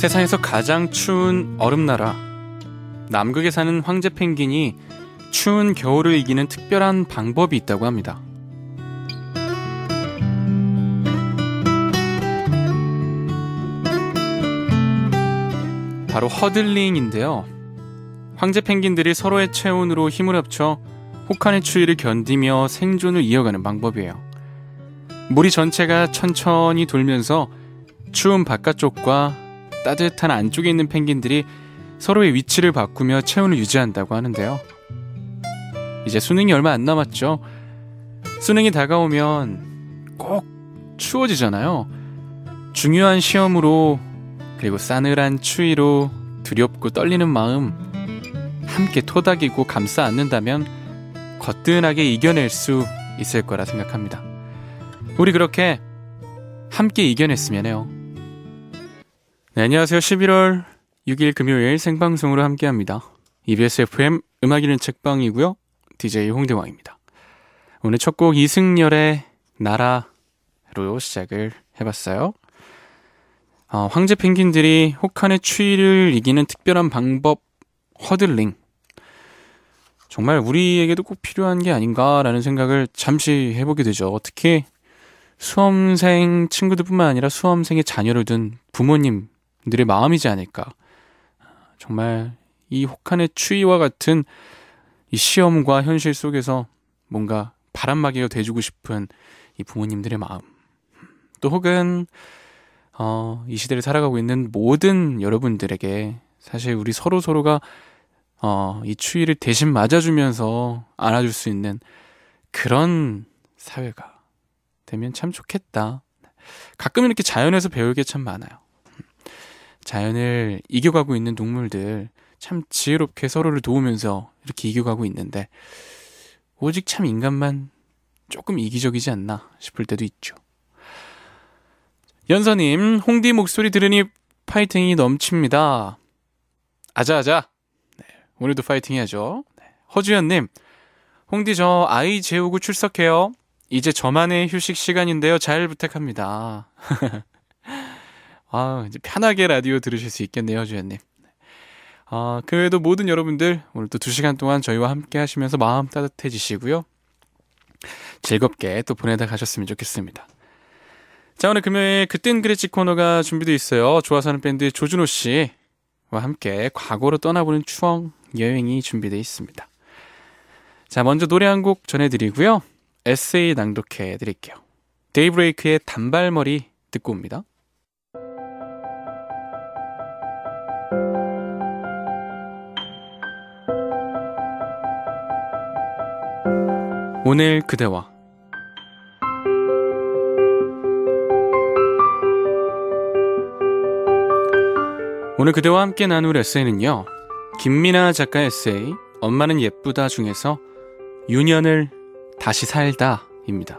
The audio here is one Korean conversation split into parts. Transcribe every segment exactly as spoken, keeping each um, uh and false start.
세상에서 가장 추운 얼음나라 남극에 사는 황제 펭귄이 추운 겨울을 이기는 특별한 방법이 있다고 합니다. 바로 허들링인데요. 황제 펭귄들이 서로의 체온으로 힘을 합쳐 혹한의 추위를 견디며 생존을 이어가는 방법이에요. 무리 전체가 천천히 돌면서 추운 바깥쪽과 따뜻한 안쪽에 있는 펭귄들이 서로의 위치를 바꾸며 체온을 유지한다고 하는데요. 이제 수능이 얼마 안 남았죠. 수능이 다가오면 꼭 추워지잖아요. 중요한 시험으로, 그리고 싸늘한 추위로 두렵고 떨리는 마음 함께 토닥이고 감싸 안는다면 거뜬하게 이겨낼 수 있을 거라 생각합니다. 우리 그렇게 함께 이겨냈으면 해요. 네, 안녕하세요. 십일월 육일 금요일 생방송으로 함께합니다. 이비에스 에프엠 음악 읽는 책방이고요. 디제이 홍대광입니다. 오늘 첫 곡 이승열의 나라로 시작을 해봤어요. 어, 황제 펭귄들이 혹한의 추위를 이기는 특별한 방법, 허들링. 정말 우리에게도 꼭 필요한 게 아닌가라는 생각을 잠시 해보게 되죠. 특히 수험생 친구들뿐만 아니라 수험생의 자녀를 둔 부모님들의 마음이지 않을까. 정말 이 혹한의 추위와 같은 이 시험과 현실 속에서 뭔가 바람막이가 돼주고 싶은 이 부모님들의 마음. 또 혹은 어, 이 시대를 살아가고 있는 모든 여러분들에게 사실 우리 서로서로가 어, 이 추위를 대신 맞아주면서 안아줄 수 있는 그런 사회가 되면 참 좋겠다. 가끔 이렇게 자연에서 배울 게 참 많아요. 자연을 이겨가고 있는 동물들 참 지혜롭게 서로를 도우면서 이렇게 이겨가고 있는데 오직 참 인간만 조금 이기적이지 않나 싶을 때도 있죠. 연서님, 홍디 목소리 들으니 파이팅이 넘칩니다. 아자아자. 네, 오늘도 파이팅 해야죠. 네, 허주연님, 홍디 저 아이 재우고 출석해요. 이제 저만의 휴식 시간인데요. 잘 부탁합니다. 아, 이제 편하게 라디오 들으실 수 있겠네요, 허주연님. 아, 그 외에도 모든 여러분들 오늘 또 두 시간 동안 저희와 함께 하시면서 마음 따뜻해지시고요. 즐겁게 또 보내다 가셨으면 좋겠습니다. 자, 오늘 금요일 그땐 그랬지 코너가 준비되어 있어요. 좋아서 하는 밴드 조준호 씨와 함께 과거로 떠나보는 추억 여행이 준비되어 있습니다. 자, 먼저 노래 한 곡 전해드리고요. 에세이 낭독해 드릴게요. 데이브레이크의 단발머리 듣고 옵니다. 오늘 그대와 오늘 그대와 함께 나눌 에세이는요, 김민아 작가의 에세이 엄마는 예쁘다 중에서 유년을 다시 살다 입니다.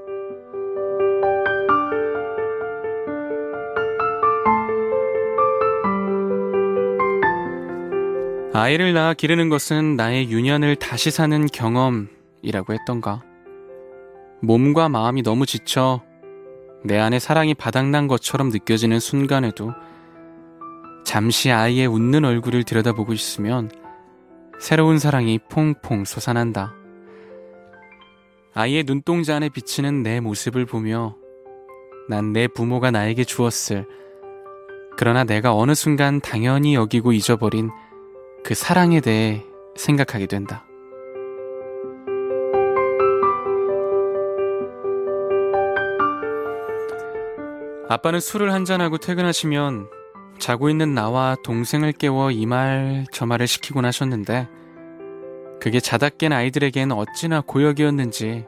아이를 낳아 기르는 것은 나의 유년을 다시 사는 경험이라고 했던가. 몸과 마음이 너무 지쳐 내 안에 사랑이 바닥난 것처럼 느껴지는 순간에도 잠시 아이의 웃는 얼굴을 들여다보고 있으면 새로운 사랑이 퐁퐁 솟아난다. 아이의 눈동자 안에 비치는 내 모습을 보며 난 내 부모가 나에게 주었을, 그러나 내가 어느 순간 당연히 여기고 잊어버린 그 사랑에 대해 생각하게 된다. 아빠는 술을 한잔하고 퇴근하시면 자고 있는 나와 동생을 깨워 이 말 저 말을 시키곤 하셨는데 그게 자다 깬 아이들에겐 어찌나 고역이었는지.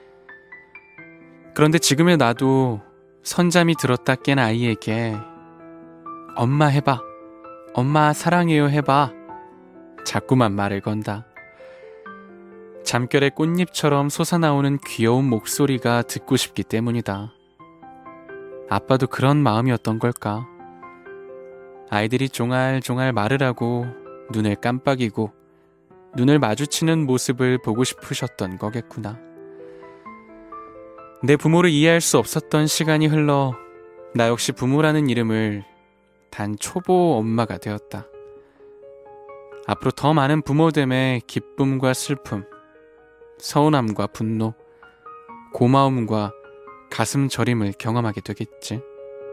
그런데 지금의 나도 선잠이 들었다 깬 아이에게 엄마 해봐, 엄마 사랑해요 해봐 자꾸만 말을 건다. 잠결의 꽃잎처럼 솟아나오는 귀여운 목소리가 듣고 싶기 때문이다. 아빠도 그런 마음이었던 걸까? 아이들이 종알종알 말을 하고 눈을 깜빡이고 눈을 마주치는 모습을 보고 싶으셨던 거겠구나. 내 부모를 이해할 수 없었던 시간이 흘러 나 역시 부모라는 이름을 단 초보 엄마가 되었다. 앞으로 더 많은 부모됨의 기쁨과 슬픔, 서운함과 분노, 고마움과 가슴 저림을 경험하게 되겠지.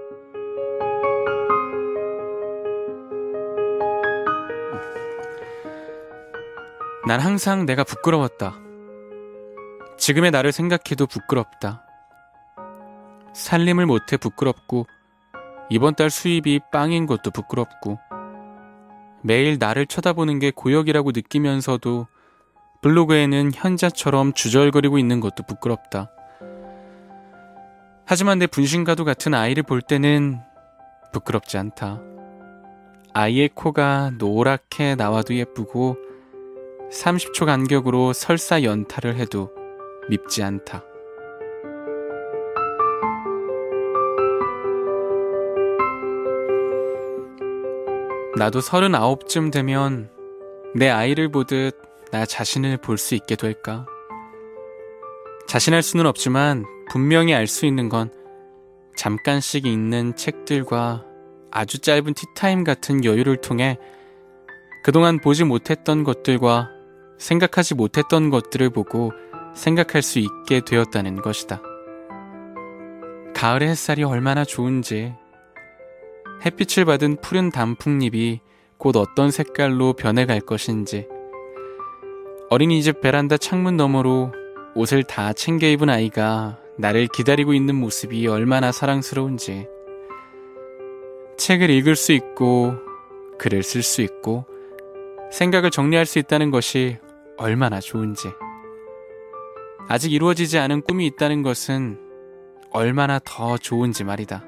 난 항상 내가 부끄러웠다. 지금의 나를 생각해도 부끄럽다. 살림을 못해 부끄럽고 이번 달 수입이 빵인 것도 부끄럽고 매일 나를 쳐다보는 게 고역이라고 느끼면서도 블로그에는 현자처럼 주절거리고 있는 것도 부끄럽다. 하지만 내 분신과도 같은 아이를 볼 때는 부끄럽지 않다. 아이의 코가 노랗게 나와도 예쁘고 삼십 초 간격으로 설사 연타를 해도 밉지 않다. 나도 서른아홉쯤 되면 내 아이를 보듯 나 자신을 볼 수 있게 될까? 자신할 수는 없지만 분명히 알 수 있는 건 잠깐씩 읽는 책들과 아주 짧은 티타임 같은 여유를 통해 그동안 보지 못했던 것들과 생각하지 못했던 것들을 보고 생각할 수 있게 되었다는 것이다. 가을의 햇살이 얼마나 좋은지, 햇빛을 받은 푸른 단풍잎이 곧 어떤 색깔로 변해갈 것인지, 어린이집 베란다 창문 너머로 옷을 다 챙겨 입은 아이가 나를 기다리고 있는 모습이 얼마나 사랑스러운지, 책을 읽을 수 있고 글을 쓸 수 있고 생각을 정리할 수 있다는 것이 얼마나 좋은지, 아직 이루어지지 않은 꿈이 있다는 것은 얼마나 더 좋은지 말이다.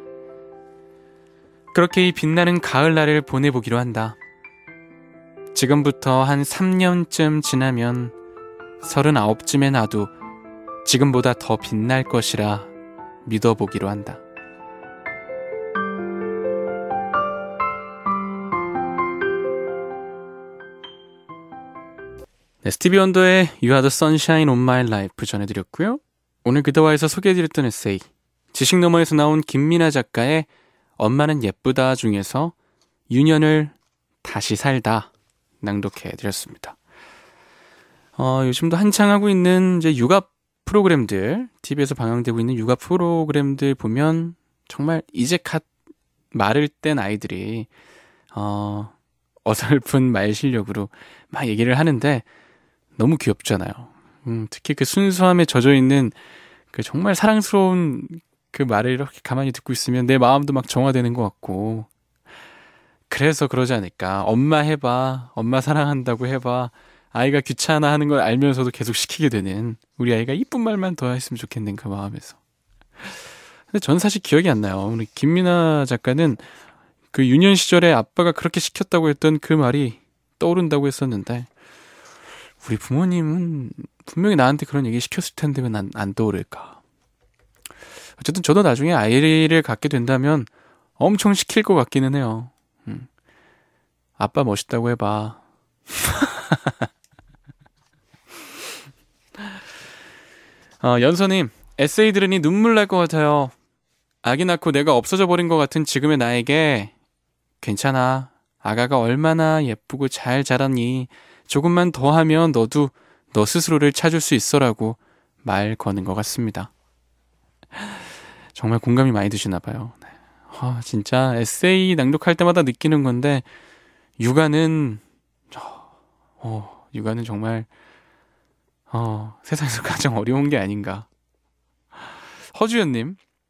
그렇게 이 빛나는 가을날을 보내보기로 한다. 지금부터 한 삼 년쯤 지나면 서른아홉쯤에 나도 지금보다 더 빛날 것이라 믿어보기로 한다. 네, 스티비 원더의 You Are the Sunshine on My Life 전해드렸고요. 오늘 그대와에서 소개해드렸던 에세이, 지식 너머에서 나온 김민아 작가의 엄마는 예쁘다 중에서 유년을 다시 살다 낭독해드렸습니다. 어, 요즘도 한창 하고 있는 이제 육아 프로그램들, 티비에서 방영되고 있는 육아 프로그램들 보면 정말 이제 갓 말을 뗀 아이들이 어, 어설픈 말 실력으로 막 얘기를 하는데 너무 귀엽잖아요. 음, 특히 그 순수함에 젖어있는 그 정말 사랑스러운 그 말을 이렇게 가만히 듣고 있으면 내 마음도 막 정화되는 것 같고, 그래서 그러지 않을까. 엄마 해봐, 엄마 사랑한다고 해봐, 아이가 귀찮아하는 걸 알면서도 계속 시키게 되는, 우리 아이가 이쁜 말만 더 했으면 좋겠는 그 마음에서. 근데 전 사실 기억이 안 나요. 우리 김민아 작가는 그 유년 시절에 아빠가 그렇게 시켰다고 했던 그 말이 떠오른다고 했었는데, 우리 부모님은 분명히 나한테 그런 얘기 시켰을 텐데 왜 난 안 떠오를까. 어쨌든 저도 나중에 아이를 갖게 된다면 엄청 시킬 것 같기는 해요. 음. 아빠 멋있다고 해봐. 어, 연서님, 에세이 들으니 눈물 날 것 같아요. 아기 낳고 내가 없어져 버린 것 같은 지금의 나에게 괜찮아. 아가가 얼마나 예쁘고 잘 자랐니. 조금만 더 하면 너도 너 스스로를 찾을 수 있어라고 말 거는 것 같습니다. 정말 공감이 많이 드시나 봐요. 네. 아, 진짜 에세이 낭독할 때마다 느끼는 건데, 육아는 어, 육아는 정말 어, 세상에서 가장 어려운 게 아닌가. 허주연님,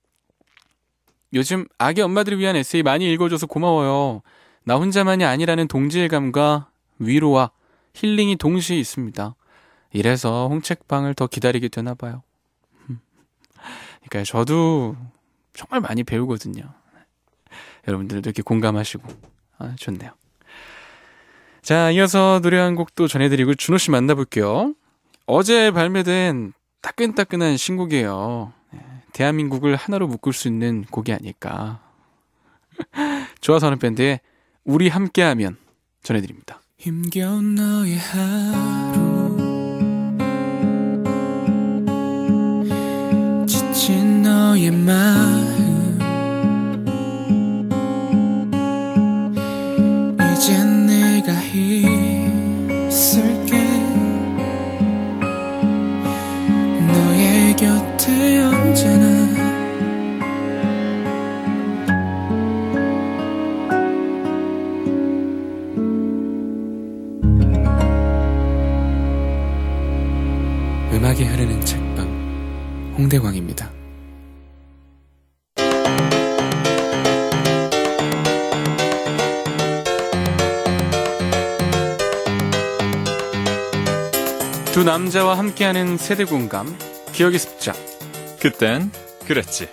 요즘 아기 엄마들을 위한 에세이 많이 읽어줘서 고마워요. 나 혼자만이 아니라는 동질감과 위로와 힐링이 동시에 있습니다. 이래서 홍책방을 더 기다리게 되나 봐요. 그러니까 저도 정말 많이 배우거든요. 여러분들도 이렇게 공감하시고 아, 좋네요. 자, 이어서 노래 한 곡도 전해드리고 준호 씨 만나볼게요. 어제 발매된 따끈따끈한 신곡이에요. 대한민국을 하나로 묶을 수 있는 곡이 아닐까. 좋아서 하는 밴드의 우리 함께하면 전해드립니다. 힘겨운 너의 하루, 지친 너의 마음, 있을게 너의 곁에 언제나 음악이 흐르는 책방 홍대광입니다. 두 남자와 함께하는 세대 공감 기억의 습작 그땐 그랬지.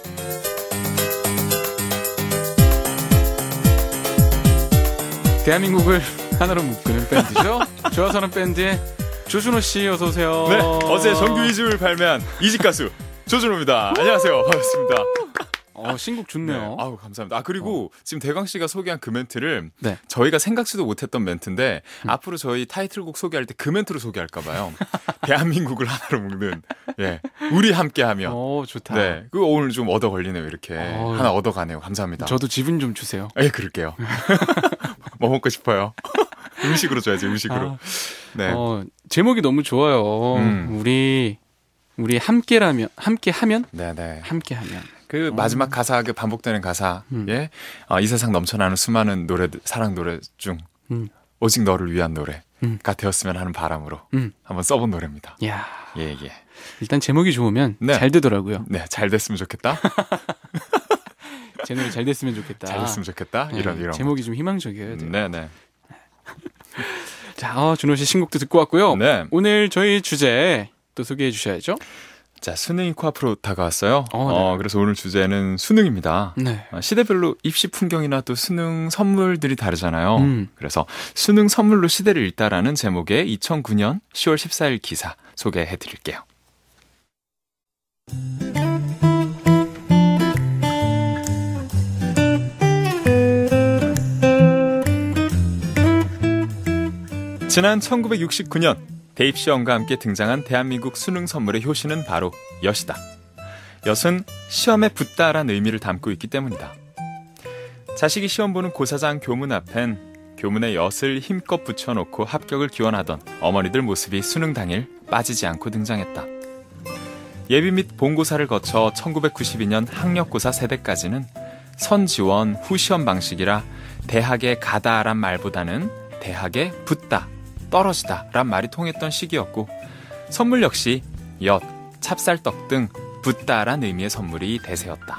대한민국을 하나로 묶는 밴드죠. 좋아서는 밴드의 조준호 씨 어서 오세요. 네, 어제 정규 이 집을 발매한 이집 가수 조준호입니다. 안녕하세요. 반갑습니다. 어, 신곡 좋네요. 네, 아우 감사합니다. 아 그리고 어. 지금 대광 씨가 소개한 그 멘트를 네. 저희가 생각지도 못했던 멘트인데 음. 앞으로 저희 타이틀곡 소개할 때 그 멘트로 소개할까 봐요. 대한민국을 하나로 묶는 예, 우리 함께하면. 오, 좋다. 네, 그거 오늘 좀 얻어 걸리네요. 이렇게 어. 하나 얻어 가네요. 감사합니다. 저도 지분 좀 주세요. 예, 그럴게요. 뭐 먹고 싶어요? 음식으로 줘야지. 음식으로. 아, 네. 어, 제목이 너무 좋아요. 음. 우리 우리 함께라면 함께하면. 네네. 함께하면. 그 마지막 가사, 그 반복되는 가사에 음. 어, 이 세상 넘쳐나는 수많은 노래, 사랑 노래 중 음. 오직 너를 위한 노래가 음. 되었으면 하는 바람으로 음. 한번 써본 노래입니다. 야, 예, 예. 일단 제목이 좋으면 네. 잘 되더라고요. 네, 잘 됐으면 좋겠다. 제 노래 잘 됐으면 좋겠다. 잘 됐으면 좋겠다. 네, 이런 이런. 제목이 좀 희망적이어야 돼요. 네, 네. 자, 어, 준호 씨 신곡도 듣고 왔고요. 네. 오늘 저희 주제 또 소개해 주셔야죠. 자, 수능이 코앞으로 다가왔어요. 어, 네. 어, 그래서 오늘 주제는 수능입니다. 네. 어, 시대별로 입시 풍경이나 또 수능 선물들이 다르잖아요. 음. 그래서 수능 선물로 시대를 읽다라는 제목의 이천구 년 시월 십사일 기사 소개해 드릴게요. 지난 천구백육십구 년 대입시험과 함께 등장한 대한민국 수능 선물의 효시는 바로 엿이다. 엿은 시험에 붙다란 의미를 담고 있기 때문이다. 자식이 시험 보는 고사장 교문 앞엔 교문에 엿을 힘껏 붙여놓고 합격을 기원하던 어머니들 모습이 수능 당일 빠지지 않고 등장했다. 예비 및 본고사를 거쳐 천구백구십이 년 학력고사 세대까지는 선지원 후시험 방식이라 대학에 가다란 말보다는 대학에 붙다, 떨어지다 란 말이 통했던 시기였고 선물 역시 엿, 찹쌀떡 등 붙다란 의미의 선물이 대세였다.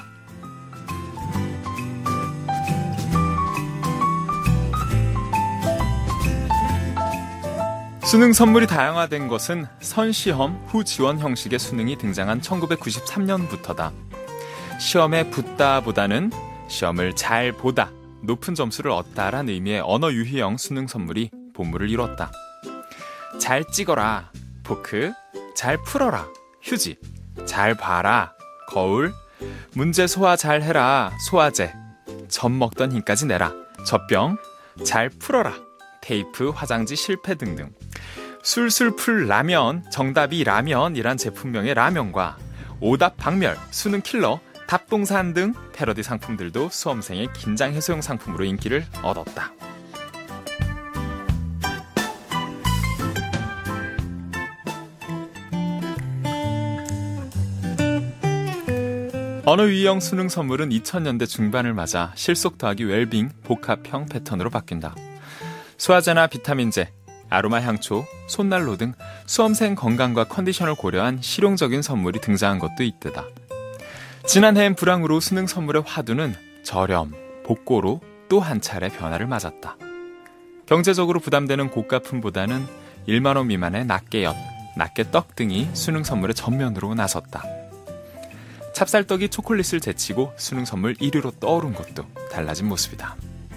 수능 선물이 다양화된 것은 선시험, 후지원 형식의 수능이 등장한 천구백구십삼 년부터다. 시험에 붙다보다는 시험을 잘 보다, 높은 점수를 얻다란 의미의 언어 유희형 수능 선물이 본물을 이뤘다. 잘 찍어라, 포크, 잘 풀어라, 휴지, 잘 봐라, 거울, 문제 소화 잘 해라, 소화제, 젖 먹던 힘까지 내라, 젖병, 잘 풀어라, 테이프, 화장지 실패 등등. 술술 풀 라면, 정답이 라면이란 제품명의 라면과 오답 박멸, 수능 킬러, 답동산 등 패러디 상품들도 수험생의 긴장 해소용 상품으로 인기를 얻었다. 언어 유희형 수능 선물은 이천 년대 중반을 맞아 실속 더하기 웰빙 복합형 패턴으로 바뀐다. 소화제나 비타민제, 아로마 향초, 손난로 등 수험생 건강과 컨디션을 고려한 실용적인 선물이 등장한 것도 이때다. 지난해엔 불황으로 수능 선물의 화두는 저렴, 복고로 또 한 차례 변화를 맞았다. 경제적으로 부담되는 고가품보다는 일만 원 미만의 낱개엿, 낱개떡 등이 수능 선물의 전면으로 나섰다. 찹쌀떡이 초콜릿을 제치고 수능 선물 일 위로 떠오른 것도 달라진 모습이다.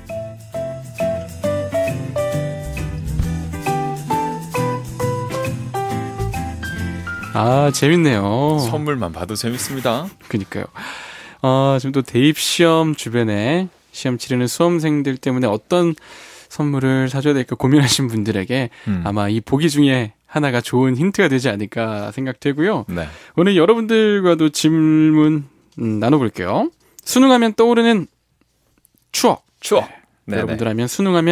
아, 재밌네요. 선물만 봐도 재밌습니다. 그니까요. 아, 지금 또 대입시험 주변에 시험 치르는 수험생들 때문에 어떤 선물을 사줘야 될까 고민하신 분들에게 음. 아마 이 보기 중에 하나가 좋은 힌트가 되지 않을까 생각되고요. 네. 오늘 여러분들과도 질문 음, 나눠볼게요. 수능하면 떠오르는 추억. 추억. 네. 여러분들 하면 수능하면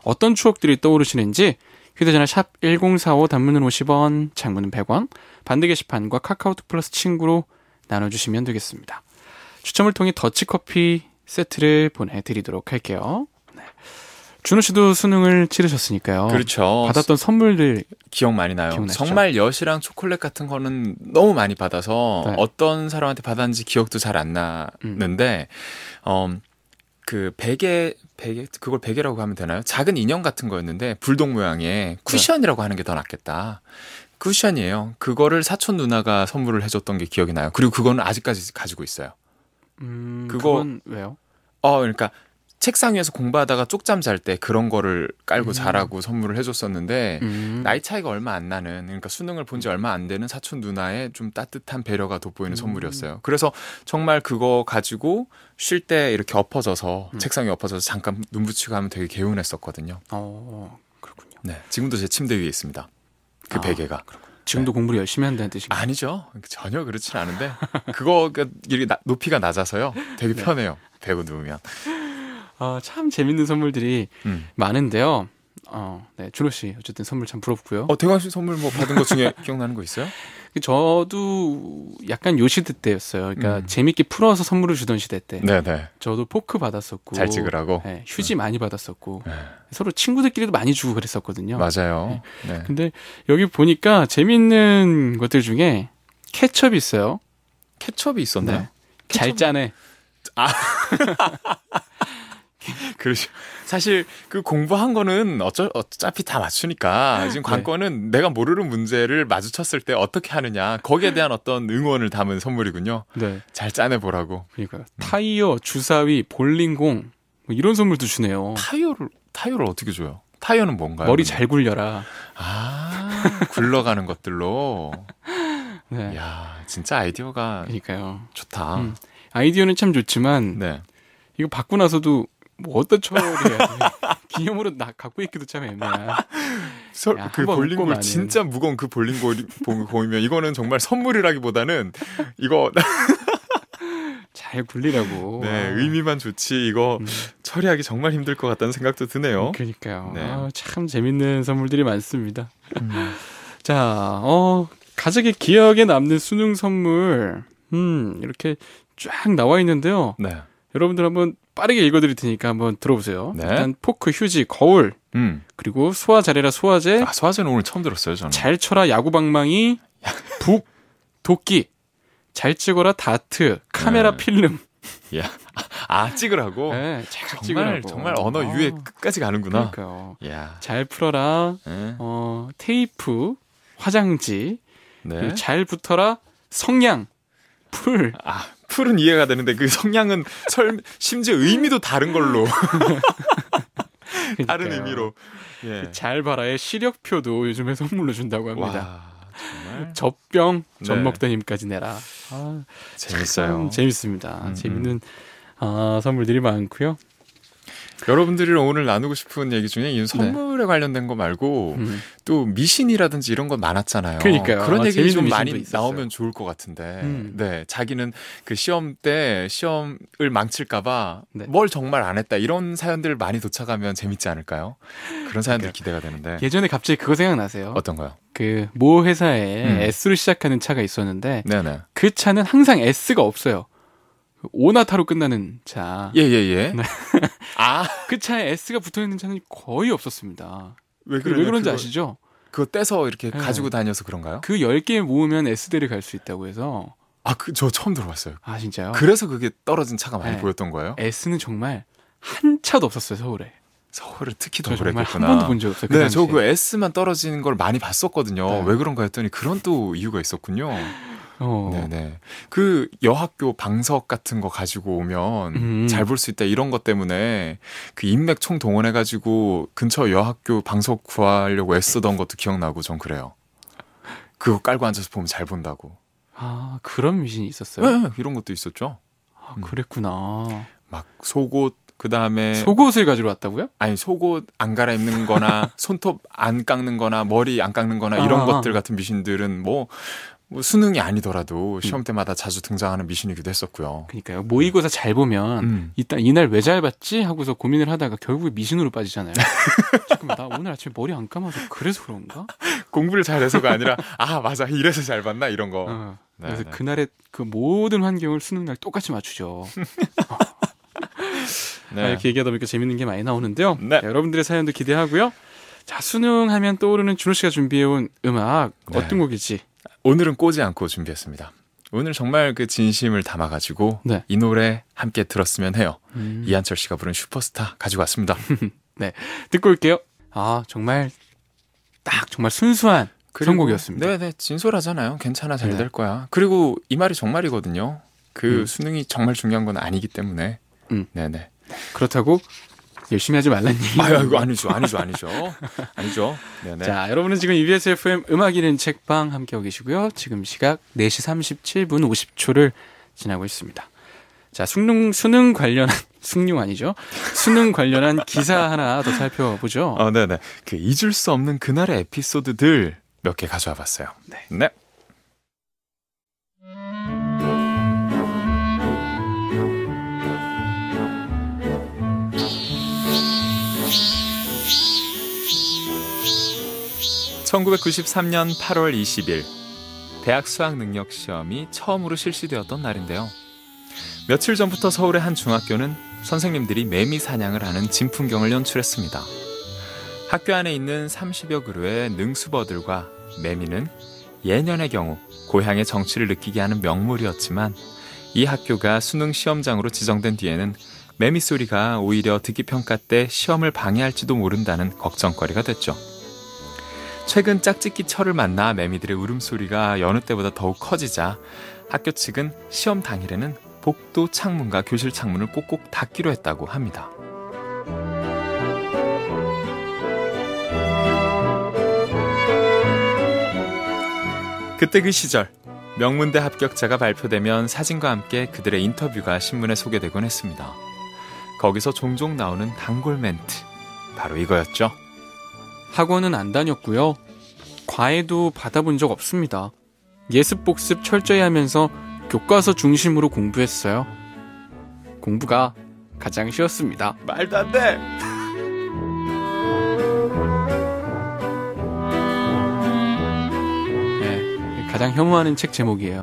어떤 추억들이 떠오르시는지 휴대전화 샵 일공사오 단문은 오십 원, 장문은 백 원, 반대 게시판과 카카오톡 플러스 친구로 나눠주시면 되겠습니다. 추첨을 통해 더치커피 세트를 보내드리도록 할게요. 네. 준호 씨도 수능을 치르셨으니까요. 그렇죠. 받았던 선물들 기억 많이 나요. 기억나시죠? 정말 엿이랑 초콜릿 같은 거는 너무 많이 받아서 네. 어떤 사람한테 받았는지 기억도 잘 안 나는데 음. 어, 그 베개 베개 그걸 베개라고 하면 되나요? 작은 인형 같은 거였는데 불독 모양의 쿠션이라고 네. 하는 게 더 낫겠다. 쿠션이에요. 그거를 사촌 누나가 선물을 해줬던 게 기억이 나요. 그리고 그거는 아직까지 가지고 있어요. 음, 그거 그건 왜요? 어, 그러니까 책상 위에서 공부하다가 쪽잠 잘 때 그런 거를 깔고 음. 자라고 선물을 해줬었는데 음. 나이 차이가 얼마 안 나는 그러니까 수능을 본 지 얼마 안 되는 사촌 누나의 좀 따뜻한 배려가 돋보이는 음. 선물이었어요. 그래서 정말 그거 가지고 쉴 때 이렇게 엎어져서 음. 책상에 엎어져서 잠깐 눈 붙이고 하면 되게 개운했었거든요. 어, 그렇군요. 네, 지금도 제 침대 위에 있습니다. 그 아, 베개가. 그렇군요. 지금도 네. 공부를 열심히 한다는 뜻인가요? 아니죠. 전혀 그렇진 않은데 그거가 이렇게 나, 높이가 낮아서요. 되게 네. 편해요. 베고 누우면. 어, 참 재밌는 선물들이 음. 많은데요. 어, 네, 준호 씨 어쨌든 선물 참 부럽고요. 어, 대광 씨 선물 뭐 받은 것 중에 기억나는 거 있어요? 저도 약간 요 시대 때였어요. 그러니까 음. 재밌게 풀어서 선물을 주던 시대 때. 네네. 저도 포크 받았었고, 잘 찍으라고. 네, 휴지 음. 많이 받았었고, 네. 서로 친구들끼리도 많이 주고 그랬었거든요. 맞아요. 네. 네. 근데 여기 보니까 재밌는 것들 중에 케첩이 있어요. 케첩이 있었나요? 네. 케첩... 잘 짜네. 아. 그렇죠. 사실 그 공부한 거는 어쩌, 어차피 다 맞추니까 지금 관건은 네. 내가 모르는 문제를 마주쳤을 때 어떻게 하느냐 거기에 대한 어떤 응원을 담은 선물이군요. 네. 잘 짜내보라고. 그러니까요. 음. 타이어, 주사위, 볼링공 뭐 이런 선물도 주네요. 타이어를 타이어를 어떻게 줘요? 타이어는 뭔가요? 머리 잘 굴려라. 아, 굴러가는 것들로. 네. 야, 진짜 아이디어가 그러니까요. 좋다. 음. 아이디어는 참 좋지만 네. 이거 받고 나서도 뭐 어떤 처리해야 돼? 기념으로 나 갖고 있기도 참 애매야. 야, 그 볼링볼 진짜 무거운 그 볼링볼 보이면 이거는 정말 선물이라기보다는 이거 잘 굴리라고. 네, 의미만 좋지 이거 음. 처리하기 정말 힘들 것 같다는 생각도 드네요. 그러니까요. 네. 아, 참 재밌는 선물들이 많습니다. 음. 자, 어, 가족의 기억에 남는 수능 선물, 음, 이렇게 쫙 나와 있는데요. 네. 여러분들 한번 빠르게 읽어드릴 테니까 한번 들어보세요. 네. 일단 포크, 휴지, 거울, 음. 그리고 소화 잘해라 소화제. 아, 소화제는 오늘 처음 들었어요, 저는. 잘 쳐라 야구방망이, 북, 도끼, 잘 찍어라 다트, 카메라 네. 필름. 야, 아 찍으라고. 네, 잘 정말 찍으라고. 정말 언어 유해 아, 끝까지 가는구나. 그러니까요. 야. 잘 풀어라. 네. 어, 테이프, 화장지, 네. 잘 붙어라 성냥, 풀. 아. 풀은 이해가 되는데 그 성냥은 설, 심지어 의미도 다른 걸로 다른 의미로 예. 잘 봐라의 시력표도 요즘에 선물로 준다고 합니다. 와, 정말? 젖병 네. 젖 먹던 힘까지 내라. 아, 재밌어요. 재밌습니다. 음, 재밌는 아, 선물들이 많고요. 여러분들이랑 오늘 나누고 싶은 얘기 중에 이 선물에 네. 관련된 거 말고 음. 또 미신이라든지 이런 건 많았잖아요. 그러니까요. 그런 아, 얘기 좀 많이 있었어요. 나오면 좋을 것 같은데. 음. 네, 자기는 그 시험 때 시험을 망칠까봐 네. 뭘 정말 안 했다 이런 사연들 많이 도착하면 재밌지 않을까요? 그런 사연들 기대가 되는데. 예전에 갑자기 그거 생각나세요? 어떤 거요? 그 모 회사에 음. S로 시작하는 차가 있었는데 네네. 그 차는 항상 S가 없어요. 오나타로 끝나는 차. 예, 예, 예. 네. 아. 그 차에 S가 붙어 있는 차는 거의 없었습니다. 왜, 왜 그런지 그거, 아시죠? 그거 떼서 이렇게 네. 가지고 다녀서 그런가요? 그 열 개 모으면 S대를 갈 수 있다고 해서. 아, 그, 저 처음 들어봤어요. 아, 진짜요? 그래서 그게 떨어진 차가 많이 네. 보였던 거예요? S는 정말 한 차도 없었어요, 서울에. 서울을 특히 더 정말 그랬겠구나. 한 번도 본 적 없어요. 그 네, 저 그 S만 떨어지는 걸 많이 봤었거든요. 네. 왜 그런가 했더니 그런 또 이유가 있었군요. 어. 네네. 그 여학교 방석 같은 거 가지고 오면 음. 잘 볼 수 있다 이런 것 때문에 그 인맥 총 동원해가지고 근처 여학교 방석 구하려고 애쓰던 것도 기억나고 전 그래요. 그거 깔고 앉아서 보면 잘 본다고. 아, 그런 미신이 있었어요? 네, 이런 것도 있었죠. 아, 그랬구나. 막 속옷 그 다음에 속옷을 가지러 왔다고요? 아니 속옷 안 갈아입는 거나 손톱 안 깎는 거나 머리 안 깎는 거나 이런 아. 것들 같은 미신들은 뭐 뭐 수능이 아니더라도 시험 때마다 자주 등장하는 미신이기도 했었고요. 그러니까요. 모의고사 잘 보면 음. 이따 이날 왜 잘 봤지 하고서 고민을 하다가 결국에 미신으로 빠지잖아요. 잠깐만, 나 오늘 아침에 머리 안 감아서 그래서 그런가? 공부를 잘해서가 아니라 아 맞아 이래서 잘 봤나 이런 거. 어, 네, 그래서 네. 그날의 그 모든 환경을 수능날 똑같이 맞추죠. 어. 네. 아, 이렇게 얘기하다 보니까 재밌는 게 많이 나오는데요. 네. 자, 여러분들의 사연도 기대하고요. 자, 수능하면 떠오르는 준호 씨가 준비해온 음악 네. 어떤 곡이지? 오늘은 꼬지 않고 준비했습니다. 오늘 정말 그 진심을 담아가지고 네. 이 노래 함께 들었으면 해요. 음. 이한철 씨가 부른 슈퍼스타 가지고 왔습니다. 네, 듣고 올게요. 아, 정말 딱 정말 순수한 선곡이었습니다. 네네 진솔하잖아요. 괜찮아 잘 네. 될 거야. 그리고 이 말이 정말이거든요. 그 음. 수능이 정말 중요한 건 아니기 때문에. 음. 네네. 그렇다고 열심히 하지 말란 얘기. 아유 이거 아니죠 아니죠 아니죠 아니죠. 네네. 자, 여러분은 지금 이비에스 에프엠 음악 읽는 책방 함께하고 계시고요. 지금 시각 네 시 삼십칠 분 오십 초를 지나고 있습니다. 자, 수능, 수능 관련한, 숭늉 아니죠? 수능 관련한 기사 하나 더 살펴보죠. 어, 네네. 그 잊을 수 없는 그날의 에피소드들 몇 개 가져와 봤어요. 네. 네. 천구백구십삼 년 팔월 이십일 대학 수학능력 시험이 처음으로 실시되었던 날인데요. 며칠 전부터 서울의 한 중학교는 선생님들이 매미 사냥을 하는 진풍경을 연출했습니다. 학교 안에 있는 삼십여 그루의 능수버들과 매미는 예년의 경우 고향의 정취를 느끼게 하는 명물이었지만 이 학교가 수능 시험장으로 지정된 뒤에는 매미 소리가 오히려 듣기 평가 때 시험을 방해할지도 모른다는 걱정거리가 됐죠. 최근 짝짓기 철을 만나 매미들의 울음소리가 여느 때보다 더욱 커지자 학교 측은 시험 당일에는 복도 창문과 교실 창문을 꼭꼭 닫기로 했다고 합니다. 그때 그 시절 명문대 합격자가 발표되면 사진과 함께 그들의 인터뷰가 신문에 소개되곤 했습니다. 거기서 종종 나오는 단골 멘트, 바로 이거였죠. 학원은 안 다녔고요. 과외도 받아본 적 없습니다. 예습 복습 철저히 하면서 교과서 중심으로 공부했어요. 공부가 가장 쉬웠습니다. 말도 안 돼! 네, 가장 혐오하는 책 제목이에요.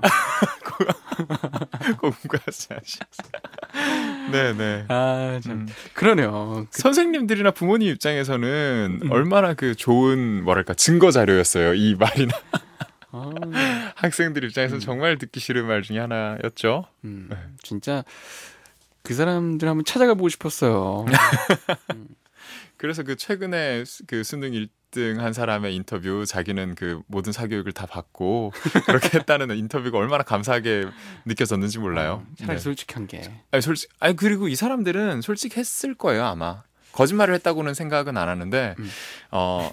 공부하지 않으셨어요. 네네. 아, 참. 음. 그러네요. 그, 선생님들이나 부모님 입장에서는 음. 얼마나 그 좋은 뭐랄까 증거 자료였어요. 이 말이나 아, 학생들 입장에서는 음. 정말 듣기 싫은 말 중에 하나였죠. 음, 네. 진짜 그 사람들 한번 찾아가 보고 싶었어요. 그래서 그 최근에 수- 그 수능 일 등 한 사람의 인터뷰, 자기는 그 모든 사교육을 다 받고 그렇게 했다는 인터뷰가 얼마나 감사하게 느껴졌는지 몰라요. 어, 차라리 네. 솔직한 게. 아니 솔직, 아니 그리고 이 사람들은 솔직했을 거예요 아마. 거짓말을 했다고는 생각은 안 하는데 음. 어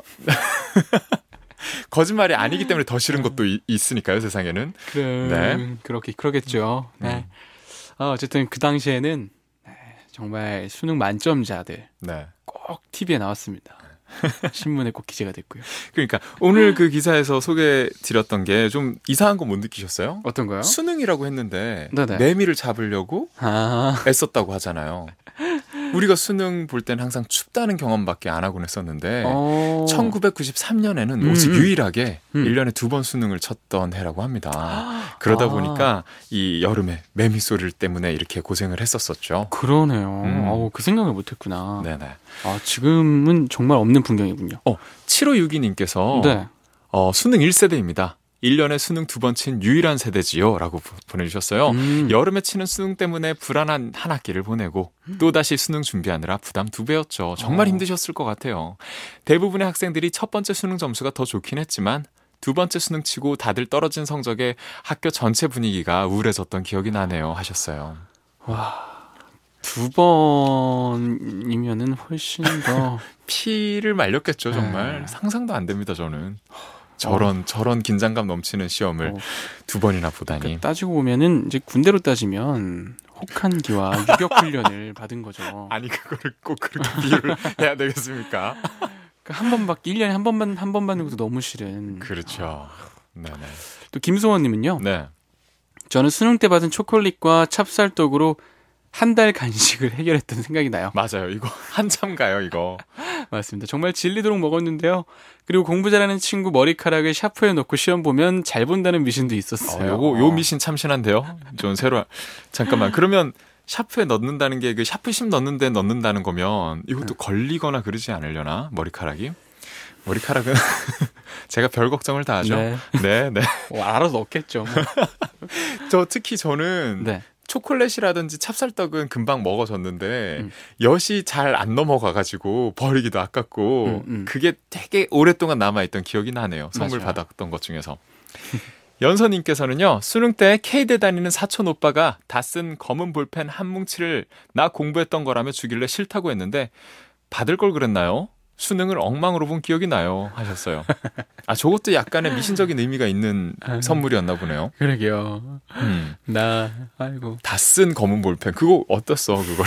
거짓말이 아니기 때문에 더 싫은 것도 이- 있으니까요 세상에는. 그래, 네. 그렇게 그러겠죠. 네. 어, 어쨌든 그 당시에는 네, 정말 수능 만점자들 네. 꼭 티비에 나왔습니다. 신문에 꼭 기재가 됐고요. 그러니까 오늘 그 기사에서 소개 드렸던 게 좀 이상한 거 못 느끼셨어요? 어떤 거요? 수능이라고 했는데 네네. 매미를 잡으려고 아, 애썼다고 하잖아요. 우리가 수능 볼 땐 항상 춥다는 경험밖에 안 하곤 했었는데 어... 천구백구십삼 년에는 음, 오직 음. 유일하게 음. 일 년에 두 번 수능을 쳤던 해라고 합니다. 그러다 아. 보니까 이 여름에 매미 소리 때문에 이렇게 고생을 했었었죠. 그러네요. 음. 어우, 그 생각을 못했구나. 네네. 아, 지금은 정말 없는 풍경이군요. 어, 칠오육이 님께서 네. 어, 수능 일 세대입니다. 일 년에 수능 두 번 친 유일한 세대지요. 라고 보- 보내주셨어요. 음. 여름에 치는 수능 때문에 불안한 한 학기를 보내고 또다시 수능 준비하느라 부담 두 배였죠. 정말 어. 힘드셨을 것 같아요. 대부분의 학생들이 첫 번째 수능 점수가 더 좋긴 했지만 두 번째 수능 치고 다들 떨어진 성적에 학교 전체 분위기가 우울해졌던 기억이 나네요. 하셨어요. 와, 두 번이면은 훨씬 더. 피를 말렸겠죠. 정말 네. 상상도 안 됩니다. 저는. 저런 저런 긴장감 넘치는 시험을 어, 두 번이나 보다니. 그러니까 따지고 보면은 이제 군대로 따지면 혹한기와 유격 훈련을 받은 거죠. 아니 그거를 꼭 그렇게 비유를 해야 되겠습니까? 그러니까 한 번밖에 일 년에 한 번만 한 번 받는 것도 너무 싫은. 그렇죠. 네네. 또 김소원님은요. 네. 저는 수능 때 받은 초콜릿과 찹쌀떡으로 한 달 간식을 해결했던 생각이 나요. 맞아요. 이거 한참 가요, 이거. 맞습니다. 정말 질리도록 먹었는데요. 그리고 공부 잘하는 친구 머리카락을 샤프에 넣고 시험 보면 잘 본다는 미신도 있었어요. 어, 요거, 요 미신 참 신한데요? 좀 새로, 잠깐만. 그러면 샤프에 넣는다는 게 그 샤프심 넣는 데 넣는다는 거면 이것도 걸리거나 그러지 않으려나? 머리카락이? 머리카락은 제가 별 걱정을 다 하죠. 네. 네, 네. 어, 알아서 넣겠죠. 저 특히 저는 네. 초콜릿이라든지 찹쌀떡은 금방 먹어졌는데 음. 엿이 잘 안 넘어가가지고 버리기도 아깝고 음, 음. 그게 되게 오랫동안 남아있던 기억이 나네요. 선물 맞아요. 받았던 것 중에서. 연서님께서는요. 수능 때 K대 다니는 사촌 오빠가 다 쓴 검은 볼펜 한 뭉치를 나 공부했던 거라며 주길래 싫다고 했는데 받을 걸 그랬나요? 수능을 엉망으로 본 기억이 나요 하셨어요. 아 저것도 약간의 미신적인 의미가 있는 선물이었나 보네요. 그러게요. 음. 나 아이고. 다 쓴 검은 볼펜 그거 어땠어 그걸?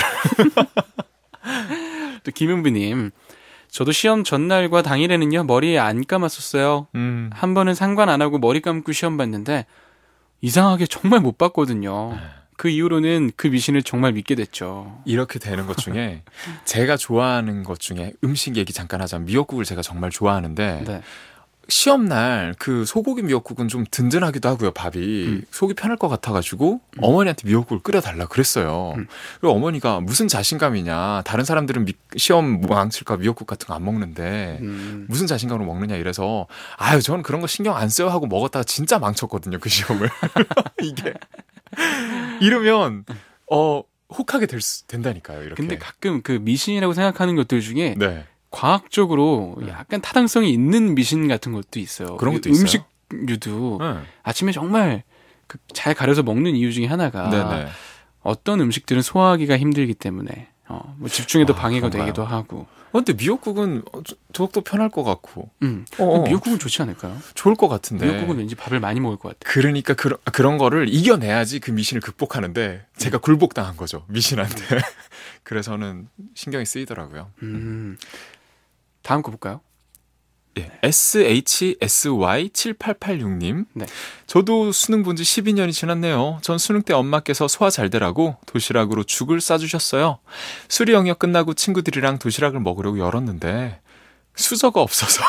또 김은비님. 저도 시험 전날과 당일에는요 머리에 안 감았었어요. 음. 한 번은 상관 안 하고 머리 감고 시험 봤는데 이상하게 정말 못 봤거든요. 그 이후로는 그 미신을 정말 믿게 됐죠. 이렇게 되는 것 중에 제가 좋아하는 것 중에 음식 얘기 잠깐 하자면 미역국을 제가 정말 좋아하는데 네. 시험날 그 소고기 미역국은 좀 든든하기도 하고요 밥이 음. 속이 편할 것 같아가지고 음. 어머니한테 미역국을 끓여달라 그랬어요. 음. 그리고 어머니가 무슨 자신감이냐 다른 사람들은 미, 시험 망칠까 미역국 같은 거 안 먹는데 음. 무슨 자신감으로 먹느냐 이래서 아유 저는 그런 거 신경 안 써요 하고 먹었다가 진짜 망쳤거든요 그 시험을. 이게 이러면 어 혹하게 될 수, 된다니까요. 이렇게. 근데 가끔 그 미신이라고 생각하는 것들 중에 네. 과학적으로 네. 약간 타당성이 있는 미신 같은 것도 있어요. 그런 것도 음식류도 네. 아침에 정말 그 잘 가려서 먹는 이유 중에 하나가 네네. 어떤 음식들은 소화하기가 힘들기 때문에 어, 뭐 집중에도 아, 방해가 그런가요? 되기도 하고. 어, 근데 미역국은 더욱더 편할 것 같고 음. 어, 미역국은 좋지 않을까요? 좋을 것 같은데. 미역국은 왠지 밥을 많이 먹을 것 같아요. 그러니까 그런 그런 거를 이겨내야지 그 미신을 극복하는데 제가 굴복당한 거죠 미신한테. 그래서는 신경이 쓰이더라고요. 음. 다음 거 볼까요? 예. 에스에이치에스와이 칠팔팔육님. 네. 저도 수능 본 지 십이 년이 지났네요. 전 수능 때 엄마께서 소화 잘 되라고 도시락으로 죽을 싸주셨어요. 수리 영역 끝나고 친구들이랑 도시락을 먹으려고 열었는데 수저가 없어서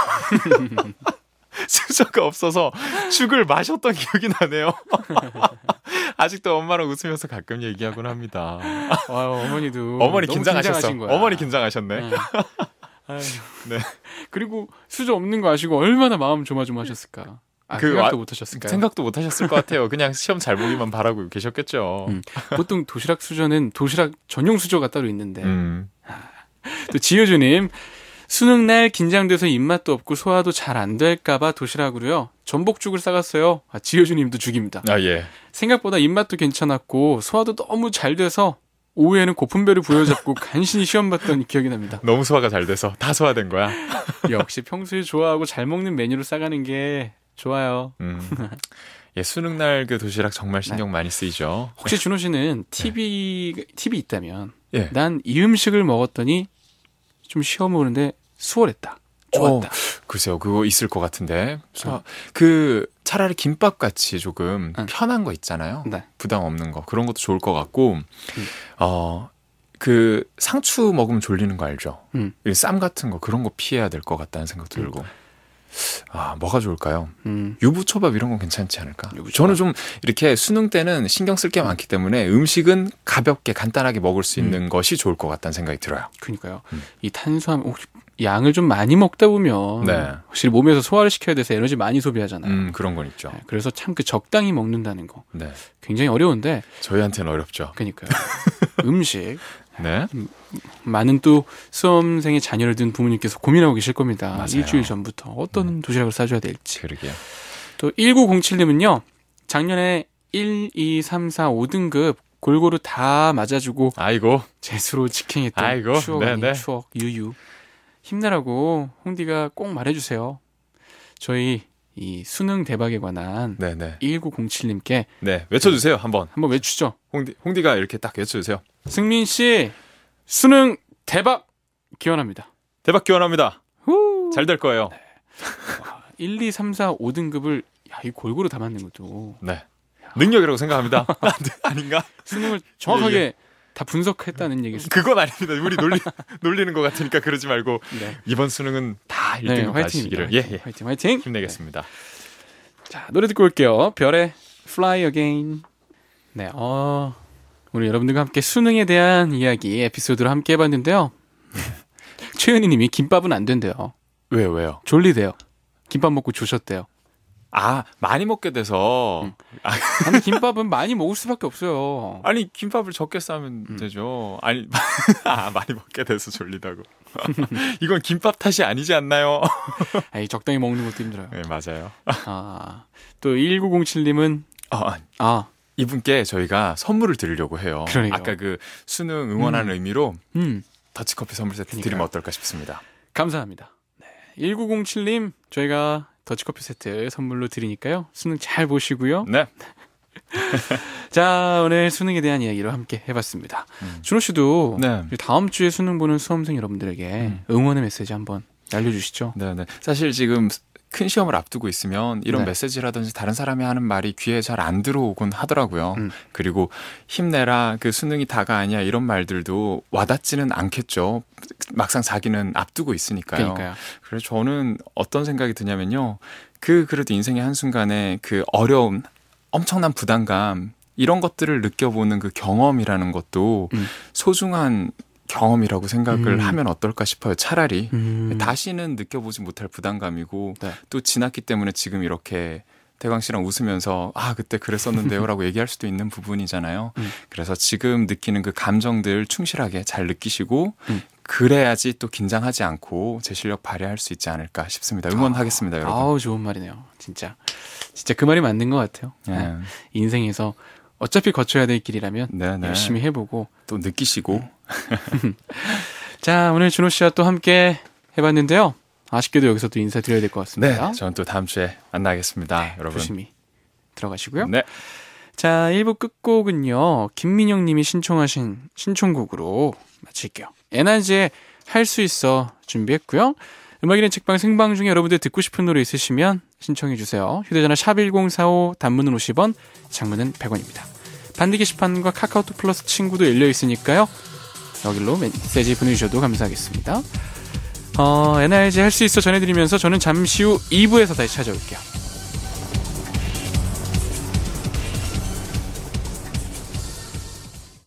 수저가 없어서 죽을 마셨던 기억이 나네요. 아직도 엄마랑 웃으면서 가끔 얘기하곤 합니다. 와, 어머니도 어머니 너무 긴장하셨어. 긴장하신 거야. 어머니 긴장하셨네. 네. 아유. 네. 그리고 수저 없는 거 아시고 얼마나 마음 조마조마하셨을까. 아, 그 생각도 와- 못 하셨을까요? 생각도 못 하셨을 것 같아요. 그냥 시험 잘 보기만 바라고 계셨겠죠. 음. 보통 도시락 수저는 도시락 전용 수저가 따로 있는데. 음. 또 지효주님, 수능 날 긴장돼서 입맛도 없고 소화도 잘 안 될까봐 도시락으로요 전복죽을 싸갔어요. 아, 지효주님도 죽입니다. 아, 예. 생각보다 입맛도 괜찮았고 소화도 너무 잘 돼서 오후에는 고픈배를 부여잡고 간신히 시험 봤던 기억이 납니다. 너무 소화가 잘 돼서 다 소화된 거야. 역시 평소에 좋아하고 잘 먹는 메뉴를 싸가는 게 좋아요. 음. 예, 수능 날 그 도시락 정말 신경 많이 쓰이죠. 혹시 준호 씨는 팁이 팁이 있다면 예. 난 이 음식을 먹었더니 좀 시험을 보는데 수월했다. 좋았다. 어, 글쎄요, 그거 있을 것 같은데. 자, 그 차라리 김밥 같이 조금 응. 편한 거 있잖아요. 네. 부담 없는 거 그런 것도 좋을 것 같고, 어, 그 상추 먹으면 졸리는 거 알죠? 음. 이 쌈 같은 거 그런 거 피해야 될 것 같다는 생각도 들고. 아, 뭐가 좋을까요? 음. 유부초밥 이런 건 괜찮지 않을까? 유부초밥. 저는 좀 이렇게 수능 때는 신경 쓸 게 많기 때문에 음식은 가볍게 간단하게 먹을 수 있는 것이 좋을 것 같다는 생각이 들어요. 그러니까요. 음. 이 탄수화물 혹시 양을 좀 많이 먹다 보면 네. 확실히 몸에서 소화를 시켜야 돼서 에너지 많이 소비하잖아요. 음, 그런 건 있죠. 네, 그래서 참 그 적당히 먹는다는 거 네. 굉장히 어려운데 저희한테는 어렵죠. 그러니까요. 음식 네. 많은 또 수험생의 자녀를 둔 부모님께서 고민하고 계실 겁니다. 맞아요. 일주일 전부터 어떤 도시락을 싸줘야 될지. 그러게요. 또 천구백칠님은요. 작년에 일, 이, 삼, 사, 오 등급 골고루 다 맞아주고 아이고. 재수로 직행했던 아이고, 추억 네네. 아닌 추억 유유. 힘내라고 홍디가 꼭 말해주세요. 저희 이 수능 대박에 관한 네네. 천구백칠님께 네. 외쳐주세요, 한번. 한번 외치죠. 홍디, 홍디가 이렇게 딱 외쳐주세요. 승민 씨 수능 대박 기원합니다. 대박 기원합니다. 후. 잘 될 거예요. 일, 이, 삼, 사, 오 등급을 야, 이 골고루 다 맞는 것도. 네. 능력이라고 생각합니다. 아닌가? 수능을 정확하게 예, 예. 다 분석했다는 얘기죠. 그건 아닙니다. 우리 놀리, 놀리는 것 같으니까 그러지 말고 네. 이번 수능은 다 일 등급 네, 하시기를 예, 예. 화이팅, 화이팅. 힘내겠습니다. 자, 노래 듣고 올게요. 별의 Fly Again. 네, 어, 오늘 여러분들과 함께 수능에 대한 이야기 에피소드로 함께 해봤는데요. 최은희님이 김밥은 안 된대요. 왜요, 왜요? 졸리대요. 김밥 먹고 조셨대요. 아, 많이 먹게 돼서. 응. 아니, 김밥은 많이 먹을 수밖에 없어요. 아니, 김밥을 적게 싸면 음. 되죠. 아니, 아, 많이 먹게 돼서 졸리다고. 이건 김밥 탓이 아니지 않나요? 아니, 적당히 먹는 것도 힘들어요. 네, 맞아요. 아, 또 일구공칠님은 아, 아, 이분께 저희가 선물을 드리려고 해요. 그러니까요. 아까 그 수능 응원하는 음. 의미로 음, 더치커피 선물 세트 그러니까요. 드리면 어떨까 싶습니다. 감사합니다. 네, 일구공칠님 저희가 더치커피 세트 선물로 드리니까요. 수능 잘 보시고요. 네. 자, 오늘 수능에 대한 이야기로 함께 해봤습니다. 음. 준호 씨도 네. 다음 주에 수능 보는 수험생 여러분들에게 음. 응원의 메시지 한번 날려주시죠. 네, 네. 사실 지금 큰 시험을 앞두고 있으면 이런 네. 메시지라든지 다른 사람이 하는 말이 귀에 잘 안 들어오곤 하더라고요. 음. 그리고 힘내라, 그 수능이 다가 아니야 이런 말들도 와닿지는 않겠죠. 막상 자기는 앞두고 있으니까요. 그러니까요. 그래서 저는 어떤 생각이 드냐면요. 그 그래도 인생의 한순간에 그 어려움, 엄청난 부담감 이런 것들을 느껴보는 그 경험이라는 것도 음. 소중한 경험이라고 생각을 음. 하면 어떨까 싶어요. 차라리 음. 다시는 느껴보지 못할 부담감이고 네. 또 지났기 때문에 지금 이렇게 대광 씨랑 웃으면서 아 그때 그랬었는데요 라고 얘기할 수도 있는 부분이잖아요. 음. 그래서 지금 느끼는 그 감정들 충실하게 잘 느끼시고 음. 그래야지 또 긴장하지 않고 제 실력 발휘할 수 있지 않을까 싶습니다. 응원하겠습니다. 아, 여러분. 아우, 좋은 말이네요. 진짜. 진짜 그 말이 맞는 것 같아요. 네. 네. 인생에서 어차피 거쳐야 될 길이라면 네, 네. 열심히 해보고 또 느끼시고 자, 오늘 준호 씨와 또 함께 해봤는데요. 아쉽게도 여기서 또 인사드려야 될 것 같습니다. 네, 저는 또 다음 주에 만나겠습니다. 네, 여러분. 조심히 들어가시고요. 네. 자, 일 부 끝곡은요. 김민영 님이 신청하신 신청곡으로 마칠게요. 에너지의 할 수 있어 준비했고요. 음악이란 책방 생방 중에 여러분들 듣고 싶은 노래 있으시면 신청해 주세요. 휴대전화 샵 일공사오, 단문은 오십 원, 장문은 백 원입니다. 반디 게시판과 카카오톡 플러스 친구도 열려 있으니까요. 여기로 메시지 보내주셔도 감사하겠습니다. 어, 에너지 할 수 있어 전해드리면서 저는 잠시 후 이 부에서 다시 찾아올게요.